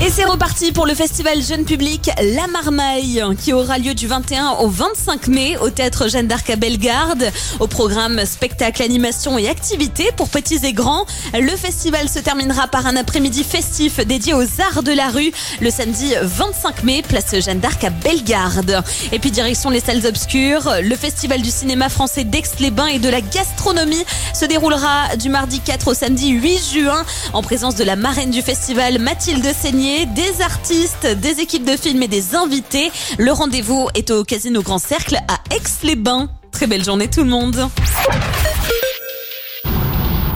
Et c'est reparti pour le festival jeune public La Marmaille qui aura lieu du 21 au 25 mai au théâtre Jeanne d'Arc à Bellegarde. Au programme spectacle, animation et activités pour petits et grands. Le festival se terminera par un après-midi festif dédié aux arts de la rue le samedi 25 mai, place Jeanne d'Arc à Bellegarde. Et puis direction les salles obscures, le festival du cinéma français d'Aix-les-Bains et de la gastronomie se déroulera du mardi 4 au samedi 8 juin en présence de la marraine du festival Mathilde Seigné, des artistes, des équipes de films et des invités. Le rendez-vous est au Casino Grand Cercle à Aix-les-Bains. Très belle journée tout le monde.